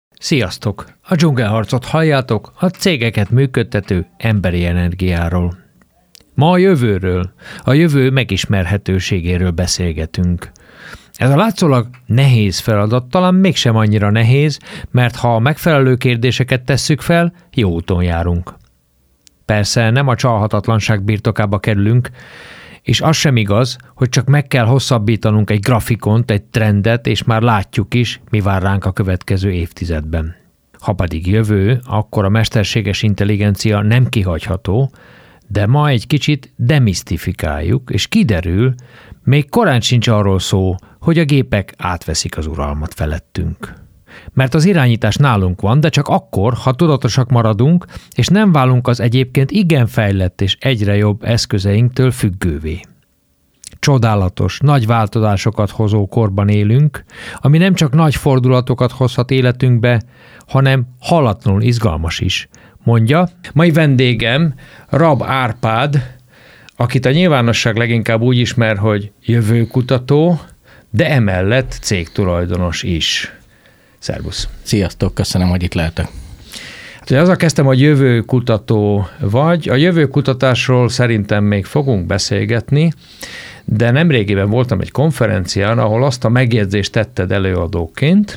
Sziasztok! A dzsungelharcot halljátok, a cégeket működtető emberi energiáról. Ma a jövőről, a jövő megismerhetőségéről beszélgetünk. Ez a látszólag nehéz feladat talán mégsem annyira nehéz, mert ha a megfelelő kérdéseket tesszük fel, jó úton járunk. Persze nem a csalhatatlanság birtokába kerülünk, és az sem igaz, hogy csak meg kell hosszabbítanunk egy grafikont, egy trendet, és már látjuk is, mi vár ránk a következő évtizedben. Ha pedig jövő, akkor a mesterséges intelligencia nem kihagyható, de ma egy kicsit demisztifikáljuk, és kiderül, még korán sincs arról szó, hogy a gépek átveszik az uralmat felettünk. Mert az irányítás nálunk van, de csak akkor, ha tudatosak maradunk, és nem válunk az egyébként igen fejlett és egyre jobb eszközeinktől függővé. Csodálatos, nagy változásokat hozó korban élünk, ami nem csak nagy fordulatokat hozhat életünkbe, hanem hallatlanul izgalmas is, mondja mai vendégem Rab Árpád, akit a nyilvánosság leginkább úgy ismer, hogy jövőkutató, de emellett cégtulajdonos is. Szervusz! Sziasztok, köszönöm, hogy itt lehetek. Hát, azzal kezdtem, hogy jövőkutató vagy. A jövőkutatásról szerintem még fogunk beszélgetni, de nemrégiben voltam egy konferencián, ahol azt a megjegyzést tetted előadóként,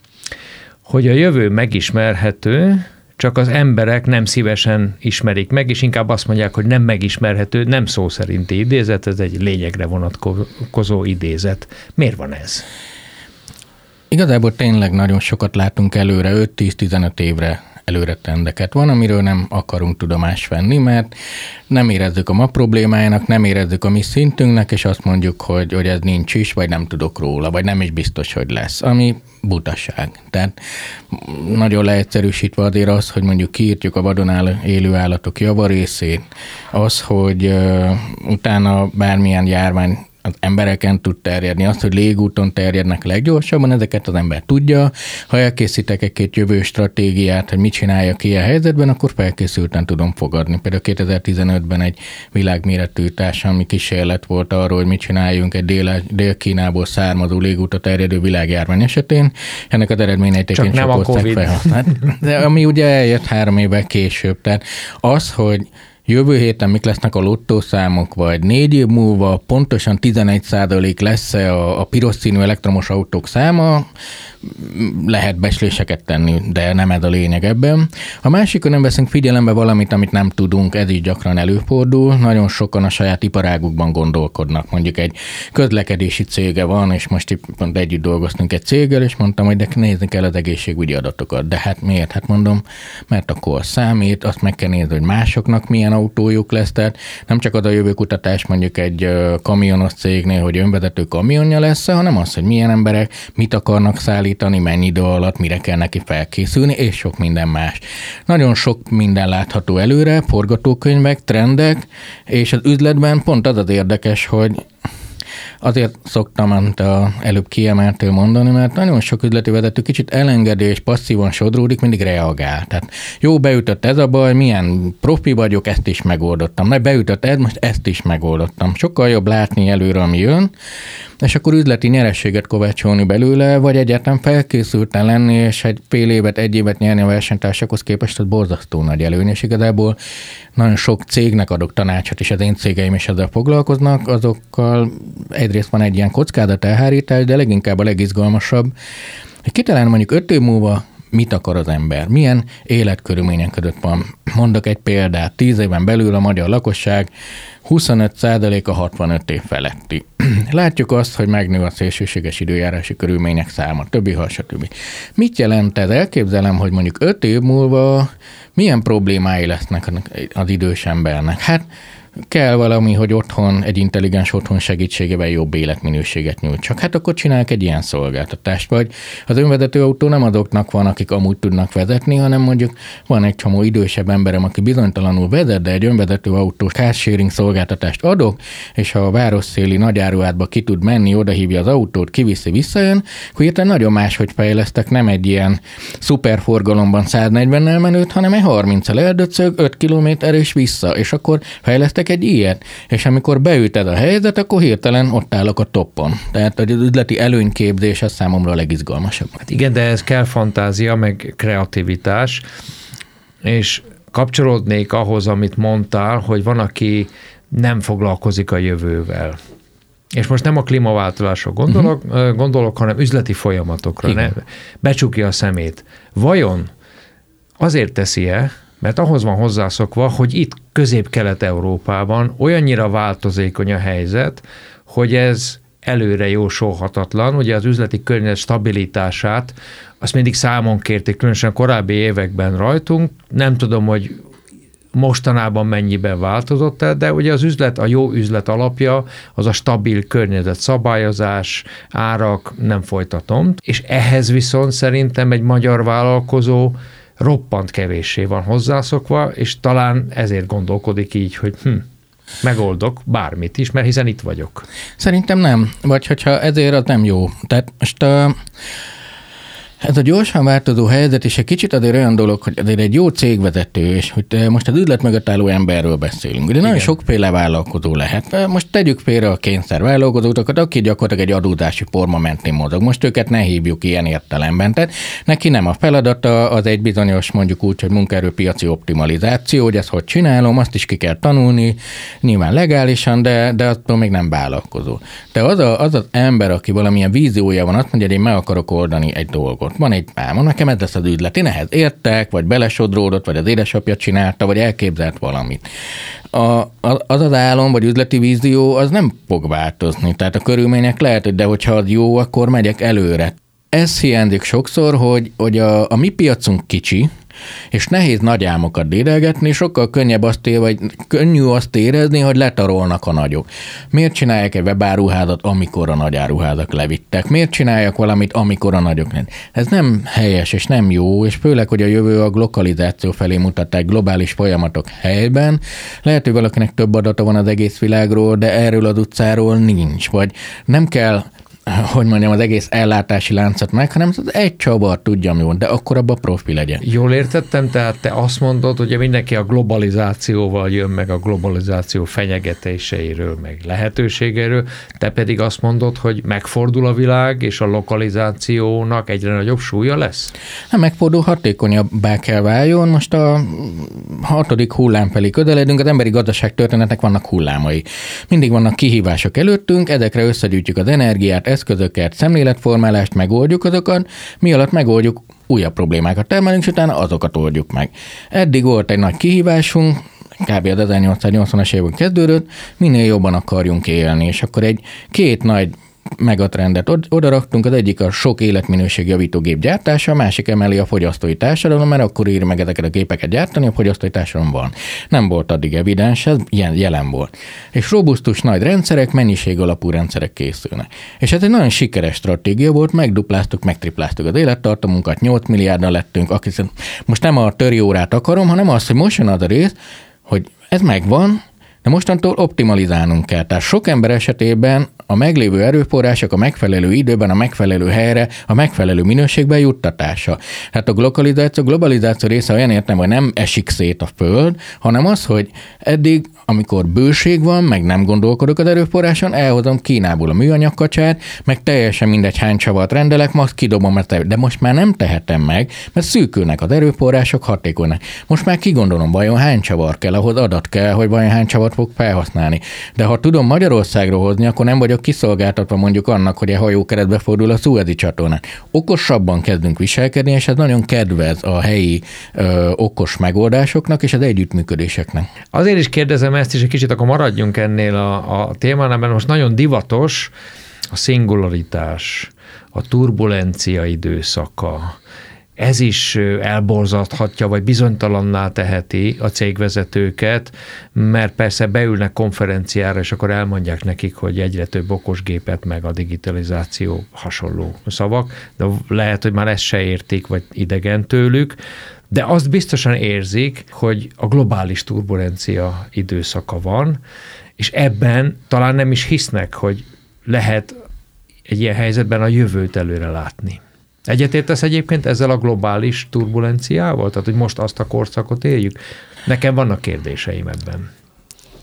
hogy a jövő megismerhető, csak az emberek nem szívesen ismerik meg, és inkább azt mondják, hogy nem megismerhető, nem szó szerinti idézet, ez egy lényegre vonatkozó idézet. Miért van ez? Igazából tényleg nagyon sokat látunk előre, 5-10-15 évre előre trendeket. Van, amiről nem akarunk tudomást venni, mert nem érezzük a ma problémájának, nem érezzük a mi szintünknek, és azt mondjuk, hogy ez nincs is, vagy nem tudok róla, vagy nem is biztos, hogy lesz, ami butaság. Tehát nagyon leegyszerűsítve azért az, hogy mondjuk kiírtjuk a vadon élő állatok javarészét, az, hogy utána bármilyen járvány az embereken tud terjedni. Azt, hogy légúton terjednek leggyorsabban, ezeket az ember tudja. Ha elkészítek egy-két jövő stratégiát, hogy mit csináljak ilyen helyzetben, akkor felkészülten tudom fogadni. Például 2015-ben egy világméretű társadalmi kísérlet volt arról, hogy mit csináljunk egy Dél-Kínából származó légúton terjedő világjárvány esetén. Ennek az eredményeit egyébként csak ország felhasznált. De ami ugye eljött 3 évvel később. Tehát az, hogy jövő héten mik lesznek a lottószámok, vagy 4 év múlva pontosan 11% lesz-e a piros színű elektromos autók száma, lehet becsléseket tenni, de nem ez a lényeg ebben. A másikon nem veszünk figyelembe valamit, amit nem tudunk, ez is gyakran előfordul. Nagyon sokan a saját iparágukban gondolkodnak. Mondjuk egy közlekedési cége van, és most pont együtt dolgoztunk egy céggel, és mondtam, hogy de nézni kell az egészségügyi adatokat. De hát miért? Hát mondom, mert akkor számít, azt meg kell nézni, hogy másoknak milyen autójuk lesz. Tehát nem csak az a jövőkutatás mondjuk egy kamionos cégnél, hogy önvezető kamionja lesz, hanem az, hogy milyen emberek mit akarnak szállítani, mennyi idő alatt, mire kell neki felkészülni, és sok minden más. Nagyon sok minden látható előre, forgatókönyvek, trendek, és az üzletben pont az érdekes, hogy azért szoktam, amit előbb kiemeltél mondani, mert nagyon sok üzleti vezető kicsit elengedő és passzívan sodródik, mindig reagál. Tehát jó, beütött ez a baj, milyen profi vagyok, ezt is megoldottam. Beütött ez, most ezt is megoldottam. Sokkal jobb látni előre, ami jön, és akkor üzleti nyerességet kovácsolni belőle, vagy egyáltalán felkészülten lenni, és egy fél évet, 1 évet nyerni a versenytársakhoz képest, az borzasztó nagy előny, és igazából nagyon sok cégnek adok tanácsot, és az én cégeim is ezzel foglalkoznak, azokkal egyrészt van egy ilyen kockázat elhárítás, de leginkább a legizgalmasabb, hogy kitalálni mondjuk 5 év múlva, mit akar az ember, milyen életkörülmények között van. Mondok egy példát, 10 éven belül a magyar lakosság 25%-a 65 év feletti. Látjuk azt, hogy megnő a szélsőséges időjárási körülmények száma, többi stb. Mit jelent ez? Elképzelem, hogy mondjuk 5 év múlva milyen problémái lesznek az idős embernek. Hát kell valami, hogy otthon, egy intelligens otthon segítségével jobb életminőséget nyújtsak. Hát akkor csinálják egy ilyen szolgáltatást. Vagy az önvezető autó nem azoknak van, akik amúgy tudnak vezetni, hanem mondjuk van egy csomó idősebb emberem, aki bizonytalanul vezet, de egy önvezető autós carsharing szolgáltatást adok, és ha a városszéli nagyáruházba ki tud menni, odahívja az autót, kiviszi, visszajön, akkor hirtelen nagyon máshogy fejlesztek, nem egy ilyen szuperforgalomban 140-nel menőt, hanem egy 30-el eldöcög, 5 kilométer és vissza, és akkor fejlesztek képzeljetek egy ilyet, és amikor beüt ez a helyzet, akkor hirtelen ott állok a toppon. Tehát az üzleti előnyképzés az számomra a legizgalmasabb. Hát igen, de ez kell fantázia, meg kreativitás, és kapcsolódnék ahhoz, amit mondtál, hogy van, aki nem foglalkozik a jövővel. És most nem a klímaváltozásra gondolok, hanem üzleti folyamatokra. Becsukja a szemét. Vajon azért teszi-e, mert ahhoz van hozzászokva, hogy itt Közép-Kelet-Európában olyannyira változékony a helyzet, hogy ez előre jósolhatatlan. Ugye az üzleti környezet stabilitását azt mindig számon kérték, különösen korábbi években rajtunk. Nem tudom, hogy mostanában mennyiben változott el, de ugye az üzlet, a jó üzlet alapja az a stabil környezet, szabályozás, árak, nem folytatom. És ehhez viszont szerintem egy magyar vállalkozó roppant kevéssé van hozzászokva, és talán ezért gondolkodik így, hogy megoldok bármit is, mert hiszen itt vagyok. Szerintem nem, vagy hogyha ezért az nem jó. Tehát most ez a gyorsan változó helyzet is egy kicsit azért olyan dolog, hogy azért egy jó cégvezető, és hogy most az üzlet mögött álló emberről beszélünk. Ugye nagyon sokféle vállalkozó lehet. Most tegyük félre a kényszervállalkozókat, aki gyakorlatilag egy adózási forma mentén mozog. Most őket ne hívjuk ilyen értelemben. Tehát neki nem a feladata, az egy bizonyos, mondjuk úgy, hogy munkaerőpiaci optimalizáció, hogy ezt hogy csinálom, azt is ki kell tanulni, nyilván legálisan, de attól még nem vállalkozó. De az ember, aki valamilyen víziója van, azt mondja, hogy én meg akarok oldani egy dolgot. Van egy álmom, nekem ez lesz az üzlet. Én ehhez értek, vagy belesodródott, vagy az édesapja csinálta, vagy elképzelt valamit. Az álom, vagy üzleti vízió, az nem fog változni. Tehát a körülmények lehet, de hogyha az jó, akkor megyek előre. Ez hiányzik sokszor, hogy a mi piacunk kicsi, és nehéz nagy álmokat dédelgetni, sokkal könnyű azt érezni, hogy letarolnak a nagyok. Miért csinálják egy webáruházat, amikor a nagy áruházak levittek? Miért csinálják valamit, amikor a nagyok nem? Ez nem helyes, és nem jó, és főleg, hogy a jövő a globalizáció felé mutatták globális folyamatok helyben. Lehet, hogy valakinek több adata van az egész világról, de erről az utcáról nincs, vagy nem kell hogy mondjam, az egész ellátási láncot meg, hanem az egy csavar tudja, mi van, de akkor abban profi legyen. Jól értettem, tehát te azt mondod, hogy mindenki a globalizációval jön, meg a globalizáció fenyegetéseiről, meg lehetőségeiről, te pedig azt mondod, hogy megfordul a világ, és a lokalizációnak egyre nagyobb súlya lesz? Nem megfordul, hatékonyabbá kell váljon. Most a 6. hullám felé közeledünk, az emberi gazdaság történetnek vannak hullámai. Mindig vannak kihívások előttünk, ezekre összegyűjtjük az energiát, eszközöket, szemléletformálást, megoldjuk azokat, mi alatt megoldjuk, újabb problémákat termelünk, és utána azokat oldjuk meg. Eddig volt egy nagy kihívásunk, kb. Az 1880-as évben kezdődött, minél jobban akarjunk élni, és akkor két nagy megatrendet odaraktunk, az egyik a sok életminőség javító gép gyártása, a másik emeli a fogyasztói társadalom, mert akkor ír meg ezeket a gépeket gyártani, a fogyasztói társadalom van. Nem volt addig evidens, ez jelen volt. És robusztus nagy rendszerek, mennyiség alapú rendszerek készülnek. És ez egy nagyon sikeres stratégia volt, megdupláztuk, megtripláztuk az élettartamunkat, 8 milliárdan lettünk, most nem a töri órát akarom, hanem azt, hogy most jön az a rész, hogy ez megvan, de mostantól optimalizálnunk kell. Tehát sok ember esetében a meglévő erőforrások a megfelelő időben, a megfelelő helyre, a megfelelő minőségben juttatása. Tehát a globalizáció része olyan értem, hogy nem esik szét a föld, hanem az, hogy eddig, amikor bőség van, meg nem gondolkodok az erőforráson, elhozom Kínából a műanyagkacsát, meg teljesen mindegy hány csavart rendelek, most kidobom, de most már nem tehetem meg, mert szűkülnek az erőforrások, hatékonynak. Most már kigondolom, vajon hány csavar kell, ahhoz adat kell, hogy vajon hány csavart fog felhasználni. De ha tudom Magyarországról hozni, akkor nem vagyok kiszolgáltatva mondjuk annak, hogy a hajó keretbe fordul a Szuezi csatornán. Okosabban kezdünk viselkedni, és ez nagyon kedvez a helyi okos megoldásoknak és az együttműködéseknek. Azért is kérdezem ezt is, egy kicsit akkor maradjunk ennél a témánál, mert most nagyon divatos a szingularitás, a turbulencia időszaka. Ez is elborzadhatja, vagy bizonytalanná teheti a cégvezetőket, mert persze beülnek konferenciára, és akkor elmondják nekik, hogy egyre több okosgépet, meg a digitalizáció hasonló szavak, de lehet, hogy már ezt se értik, vagy idegen tőlük, de azt biztosan érzik, hogy a globális turbulencia időszaka van, és ebben talán nem is hisznek, hogy lehet egy ilyen helyzetben a jövőt előre látni. Egyetértesz egyébként ezzel a globális turbulenciával? Tehát, hogy most azt a korszakot éljük? Nekem vannak kérdéseim ebben.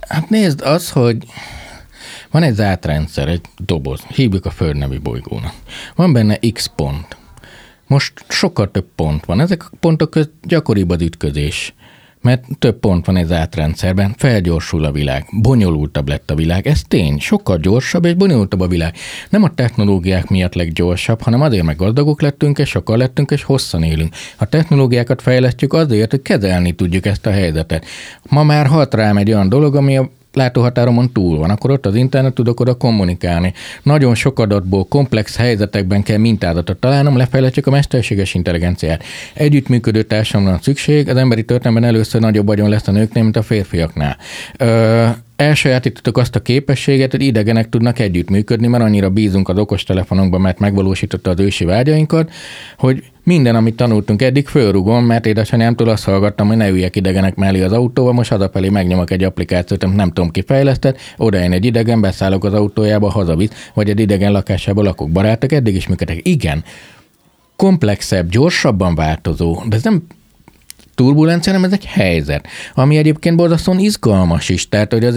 Hát nézd, az, hogy van egy zárt rendszer, egy doboz, hívjuk a Föld nevű bolygónak. Van benne X pont. Most sokkal több pont van. Ezek a pontok közt gyakoribb az ütközés. Mert több pont van egy zárt rendszerben, felgyorsul a világ, bonyolultabb lett a világ. Ez tény, sokkal gyorsabb és bonyolultabb a világ. Nem a technológiák miatt leggyorsabb, hanem azért, meg gazdagok lettünk, és sokkal lettünk, és hosszan élünk. A technológiákat fejlesztjük azért, hogy kezelni tudjuk ezt a helyzetet. Ma már hat rám egy olyan dolog, ami a látóhatáromon túl van, akkor ott az internet, tudok oda kommunikálni. Nagyon sok adatból, komplex helyzetekben kell mintázatot találnom, lefejlesztjük a mesterséges intelligenciát. Együttműködő társadalomra van szükség, az emberi történelemben először nagyobb vagyon lesz a nőknél, mint a férfiaknál. Elsajátítottuk azt a képességet, hogy idegenek tudnak együttműködni, mert annyira bízunk az okostelefonunkban, mert megvalósította az ősi vágyainkat, hogy minden, amit tanultunk eddig, fölrugom, mert édesanyámtól azt hallgattam, hogy ne üljek idegenek mellé az autóval, most hazafelé megnyomok egy applikációt, amit nem tudom ki fejlesztett, oda én egy idegen, beszállok az autójába, hazavisz, vagy egy idegen lakásába lakok. Barátok eddig is működtek. Igen, komplexebb, gyorsabban változó, de ez nem turbulencia, nem ez egy helyzet, ami egyébként borzasztóan izgalmas is, tehát hogy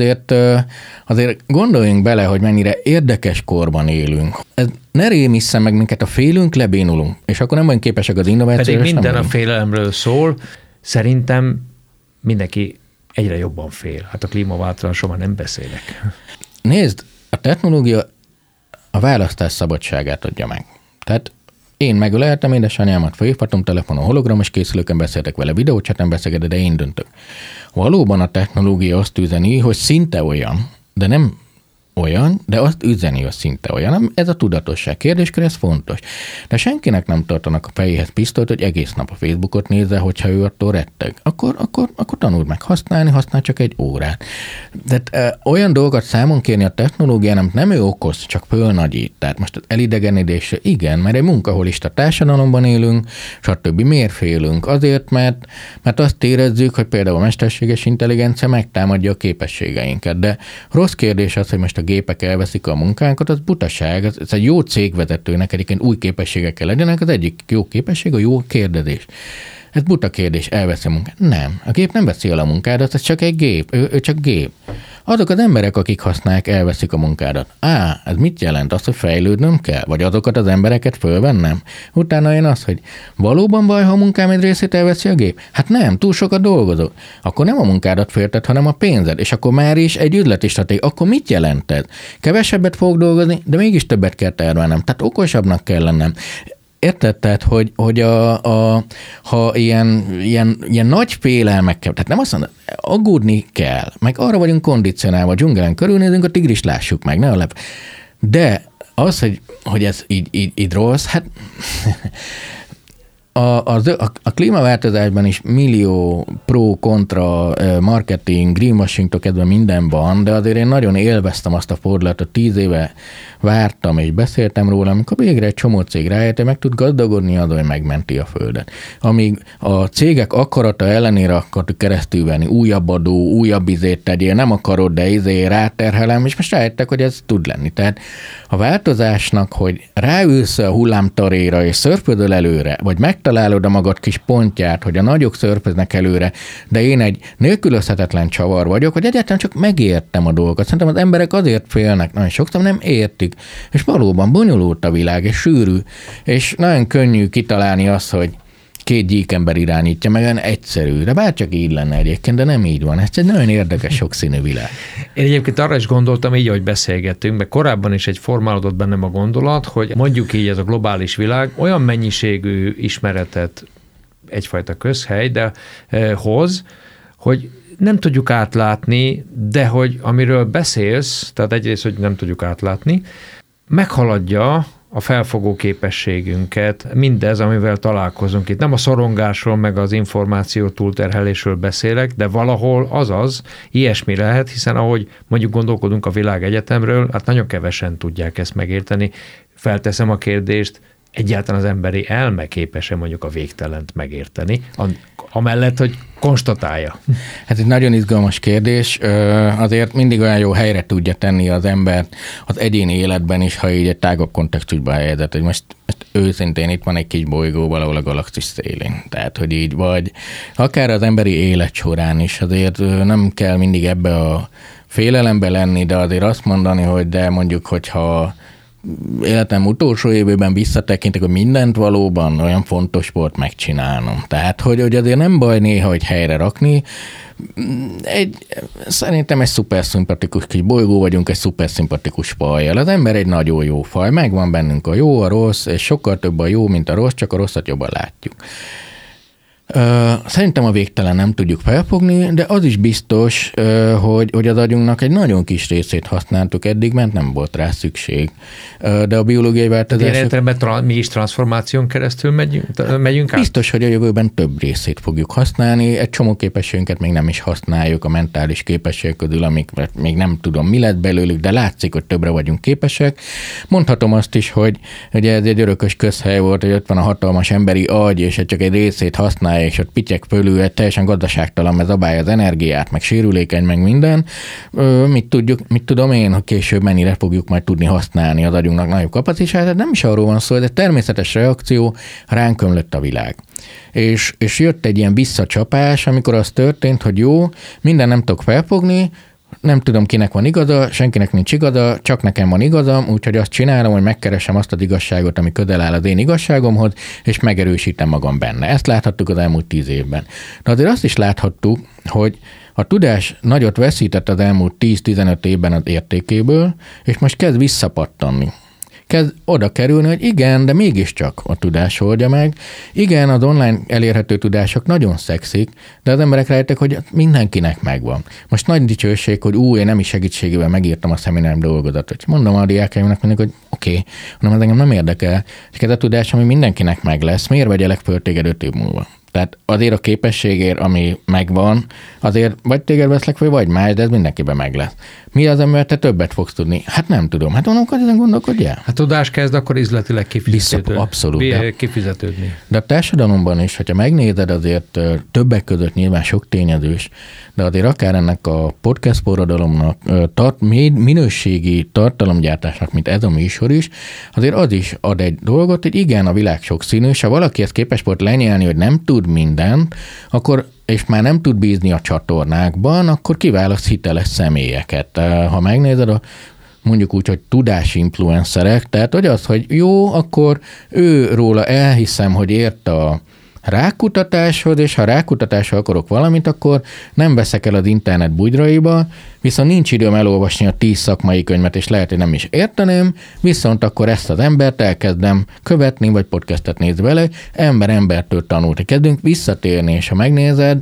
azért gondoljunk bele, hogy mennyire érdekes korban élünk. Ez ne rémisszen meg minket, a félünk, lebénulunk, és akkor nem vagyunk képesek az innovációra. Pedig minden a félelemről szól, szerintem mindenki egyre jobban fél. Hát a klímaváltozásról már nem beszélek. Nézd, a technológia a választás szabadságát adja meg. Tehát én megöleltem édesanyámat, felhívhatom telefonon, hologramos készülőkön beszéltek vele, videócsaten beszélgetek, de én döntök. Valóban a technológia azt üzeni, hogy szinte olyan, de nem olyan, de azt üzeni, hogy szinte olyan. Ez a tudatosság kérdéskör, ez fontos. De senkinek nem tartanak a fejéhez pisztolyt, hogy egész nap a Facebookot nézze, hogyha ő attól retteg. Akkor tanuld meg használni, használ csak egy órát. De olyan dolgot számon kérni a technológiának nem ő okoz, csak fölnagyít. Tehát most az elidegenedésre igen, mert egy munkaholista társadalomban élünk, stb. Miért félünk? Azért, mert azt érezzük, hogy például a mesterséges intelligencia megtámadja a képességeinket. De rossz kérdés az, hogy most a gépek elveszik a munkánkat, az butaság. Ez egy jó cégvezetőnek egyébként új képességek kell legyenek, az egyik jó képesség a jó kérdezés. Ez buta kérdés, elveszi a munkát. Nem, a gép nem veszi el a munkádat, ez csak egy gép, ő csak gép. Azok az emberek, akik használják, elveszik a munkádat. Ez mit jelent? Az, hogy fejlődnöm kell? Vagy azokat az embereket fölvennem? Utána jön az, hogy valóban baj, ha a munkám egy részét elveszi a gép? Hát nem, túl sokat dolgozok. Akkor nem a munkádat félted, hanem a pénzed, és akkor már is egy üzleti stratégia. Akkor mit jelent ez? Kevesebbet fogok dolgozni, de mégis többet kell termelnem. Tehát okosabbnak kell lennem. Érted? Tehát, hogy ha ilyen nagy félelmekkel, tehát nem azt mondom, aggódni kell, meg arra vagyunk kondicionálva, a dzsungelen körülnézünk, a tigrist lássuk meg, ne a de az, hogy ez így rossz, hát a klímaváltozásban is millió pro-kontra marketing, greenwashing-tól kezdve minden van, de azért én nagyon élveztem azt a fordulatot, 10 éve vártam és beszéltem róla, amikor végre egy csomó cég rájött, meg tud gazdagodni azon, hogy megmenti a földet. Amíg a cégek akarata ellenére akartuk keresztülvenni, újabb adó, újabb izét tegyél, nem akarod, de ráterhelem, és most rájöttek, hogy ez tud lenni. Tehát a változásnak, hogy ráülsz a hullámtaréra és szörfödöl előre, vagy megtalálod a magad kis pontját, hogy a nagyok szörföznek előre, de én egy nélkülözhetetlen csavar vagyok, hogy egyáltalán csak megértem a dolgokat. Szerintem az emberek azért félnek, nagyon sokszor nem értik. És valóban bonyolult a világ, és sűrű, és nagyon könnyű kitalálni azt, hogy 2 gyíkember irányítja, meg olyan egyszerű, de bárcsak így lenne egyébként, de nem így van. Ez egy nagyon érdekes, sokszínű világ. Én egyébként arra is gondoltam, így, ahogy beszélgettünk, meg korábban is egy formálódott bennem a gondolat, hogy mondjuk így ez a globális világ olyan mennyiségű ismeretet egyfajta közhely, de hoz, hogy nem tudjuk átlátni, de hogy amiről beszélsz, tehát egyrészt, hogy nem tudjuk átlátni, meghaladja a felfogó képességünket, mindez, amivel találkozunk itt. Nem a szorongásról, meg az információ túlterhelésről beszélek, de valahol ilyesmi lehet, hiszen ahogy mondjuk gondolkodunk a világegyetemről, hát nagyon kevesen tudják ezt megérteni. Felteszem a kérdést, egyáltalán az emberi elme képes-e mondjuk a végtelent megérteni, amellett, hogy konstatálja? Hát egy nagyon izgalmas kérdés. Azért mindig olyan jó helyre tudja tenni az embert az egyéni életben is, ha így egy tágabb kontextusban helyezett, hogy most őszintén itt van egy kis bolygó valahol a galaxis szélén. Tehát, hogy így vagy. Akár az emberi élet során is azért nem kell mindig ebbe a félelembe lenni, de azért azt mondani, hogy de mondjuk, hogyha életem utolsó évében visszatekintek, hogy mindent valóban olyan fontos volt megcsinálnom. Tehát, hogy azért nem baj néha, hogy helyre rakni. Szerintem egy szuper szimpatikus kis bolygó vagyunk, egy szuper szimpatikus fajjal. Az ember egy nagyon jó faj, megvan bennünk a jó, a rossz, és sokkal több a jó, mint a rossz, csak a rosszat jobban látjuk. Szerintem a végtelen nem tudjuk felfogni, de az is biztos, hogy az agyunknak egy nagyon kis részét használtuk eddig, mert nem volt rá szükség. De a biológiai változások... mi is transformáción keresztül megyünk át? Biztos, hogy a jövőben több részét fogjuk használni. Egy csomó képességünket még nem is használjuk a mentális képességek közül, amik még nem tudom, mi lett belőlük, de látszik, hogy többre vagyunk képesek. Mondhatom azt is, hogy ugye ez egy örökös közhely volt, hogy ott van a hatalmas emberi agy, és csak egy részét használja, és ott pityek fölül, teljesen gazdaságtalan, mert zabálja az energiát, meg sérülékeny, meg minden. Mit tudom én, hogy később mennyire fogjuk majd tudni használni az agyunknak nagyobb kapacitását. Nem is arról van szó, ez egy természetes reakció, ránk ömlött a világ. És jött egy ilyen visszacsapás, amikor az történt, hogy jó, minden nem tudok felfogni, nem tudom, kinek van igaza, senkinek nincs igaza, csak nekem van igazam, úgyhogy azt csinálom, hogy megkeresem azt az igazságot, ami közel áll az én igazságomhoz, és megerősítem magam benne. Ezt láthattuk az elmúlt 10 évben. De azért azt is láthattuk, hogy a tudás nagyot veszített az elmúlt 10-15 évben az értékéből, és most kezd visszapattanni. Kezd oda kerülni, hogy igen, de mégiscsak a tudás oldja meg. Igen, az online elérhető tudások nagyon szexik, de az emberek rájöttek, hogy mindenkinek megvan. Most nagy dicsőség, hogy én nem is segítségével megírtam a szeminárium dolgozatot. Mondom a diákjaimnak mindig, hogy oké, hanem ez engem nem érdekel. És ez a tudás, ami mindenkinek meg lesz, miért vegyelek föl téged 5 év múlva? Tehát azért a képességért, ami megvan, azért vagy téged veszlek föl, vagy más, de ez mindenkiben meg lesz. Mi az, amivel te többet fogsz tudni? Hát nem tudom. Hát mondom, hogy ezen gondolkodjál. Hát tudás kezd akkor üzletileg kifizetődni. De a társadalomban is, hogyha megnézed, azért többek között nyilván sok tényezős, de azért akár ennek a podcast forradalomnak, minőségi tartalomgyártásnak, mint ez a műsor is, azért az is ad egy dolgot, hogy igen, a világ sokszínű, és ha valaki ezt képes volt lenyelni, hogy nem tud mindent, akkor és már nem tud bízni a csatornákban, akkor kiválaszt hiteles személyeket. Ha megnézed, mondjuk úgy, hogy tudásinfluencerek, tehát hogy az, hogy jó, akkor ő róla elhiszem, hogy ért a rákutatáshoz, és ha rákutatásra akarok valamit, akkor nem veszek el az internet bugyraiba, viszont nincs időm elolvasni a 10 szakmai könyvet, és lehet, hogy nem is érteném, viszont akkor ezt az embert elkezdem követni, vagy podcastet nézni vele, embertől tanulni. Kezdünk visszatérni, és ha megnézed,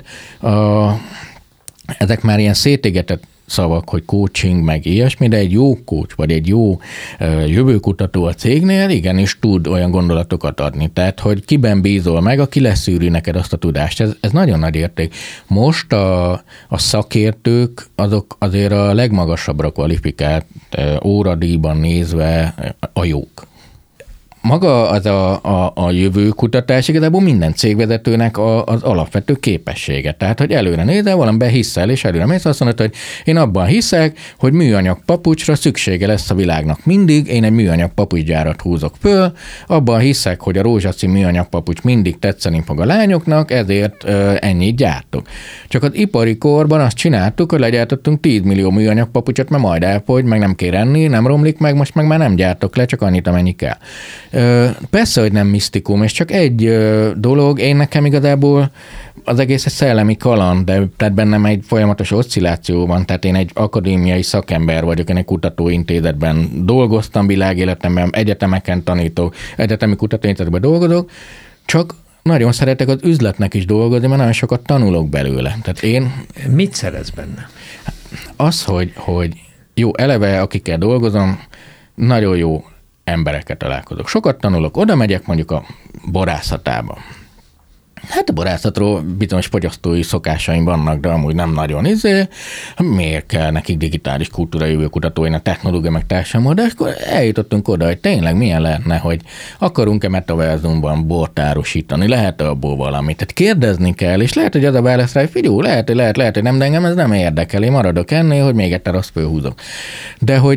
ezek már ilyen szétégetett szavak, hogy coaching, meg ilyesmi, de egy jó coach, vagy egy jó jövőkutató a cégnél igenis tud olyan gondolatokat adni. Tehát, hogy kiben bízol meg, aki leszűri neked azt a tudást. Ez nagyon nagy érték. Most a szakértők, azok azért a legmagasabbra kvalifikált óradíjban nézve a jók. Maga az a jövőkutatás igazából minden cégvezetőnek az alapvető képessége. Tehát, hogy előre nézel, valamiben hiszel, és előre mész, azt mondod, hogy én abban hiszek, hogy műanyag papucsra szüksége lesz a világnak mindig, én egy műanyag papucsgyárat húzok föl, abban hiszek, hogy a rózsaszín műanyag papucs mindig tetszeni fog a lányoknak, ezért ennyit gyártok. Csak az ipari korban azt csináltuk, hogy legyártottunk 10 millió műanyag papucsot, mert majd elfogy, meg nem kér enni, nem romlik meg, most meg már nem gyártok le, csak annyit, amennyi kell. Persze, hogy nem misztikum, és csak egy dolog, én nekem igazából az egész egy szellemi kaland, de tehát bennem egy folyamatos oszcilláció van, tehát én egy akadémiai szakember vagyok, én egy kutatóintézetben dolgoztam világéletemben, egyetemeken tanítok, egyetemi kutatóintézetben dolgozok, csak nagyon szeretek az üzletnek is dolgozni, mert nagyon sokat tanulok belőle. Tehát én... Mit szerez benne? Az, hogy jó, eleve akikkel dolgozom, nagyon jó emberekkel találkozok. Sokat tanulok, oda megyek mondjuk a borászatába. Hát a borászatról bizonyos fogyasztói szokásaim vannak, de amúgy nem nagyon miért kell nekik digitális kultúra jövőkutató, én a technológia meg társadalom, de akkor eljutottunk oda, hogy tényleg milyen lehetne, hogy akarunk-e metaverzumban bort árusítani, lehet-e abból valamit. Tehát kérdezni kell, és lehet, hogy az a válasz rá, hogy figyelj, lehet, hogy nem, de engem ez nem érdekel, én maradok ennél, hogy még egyszer azt fölhúzok. De hogy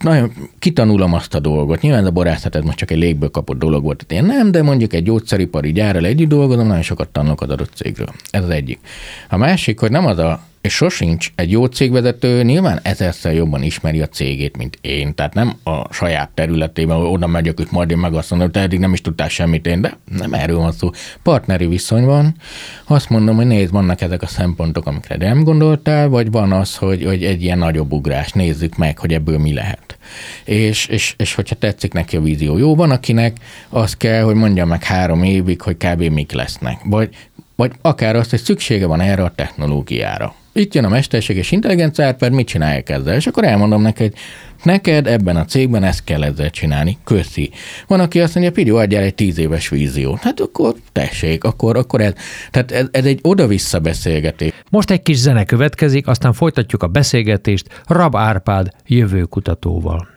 nagyon kitanulom azt a dolgot. Nyilván a borászat ez most csak egy légből kapott dolog volt, én nem, de mondjuk egy gyógyszeripari gyárral együtt dolgozom, nagyon sokat tanulok az adott cégről. Ez az egyik. A másik, hogy nem az és sosincs egy jó cégvezető, nyilván ezerszer jobban ismeri a cégét, mint én. Tehát nem a saját területében, oda megyek, hogy majd én meg azt mondom, hogy te eddig nem is tudtál semmit én, de nem erről van szó. Partneri viszony van. Azt mondom, hogy nézd, vannak ezek a szempontok, amikre nem gondoltál, vagy van az, hogy egy ilyen nagyobb ugrás. Nézzük meg, hogy ebből mi lehet. És hogyha tetszik neki a vízió. Jó, van akinek az kell, hogy mondja meg 3 évig, hogy kb. Mik lesznek. Vagy akár azt, hogy szüksége van erre a technológiára. Itt jön a mesterséges intelligencia, mert mit csinálják ezzel? És akkor elmondom neked ebben a cégben ezt kell ezzel csinálni. Köszi. Van, aki azt mondja, Pigyó, adjál egy 10 éves víziót. Hát akkor tessék, akkor ez. Tehát ez egy oda-vissza beszélgetés. Most egy kis zene következik, aztán folytatjuk a beszélgetést Rab Árpád jövőkutatóval.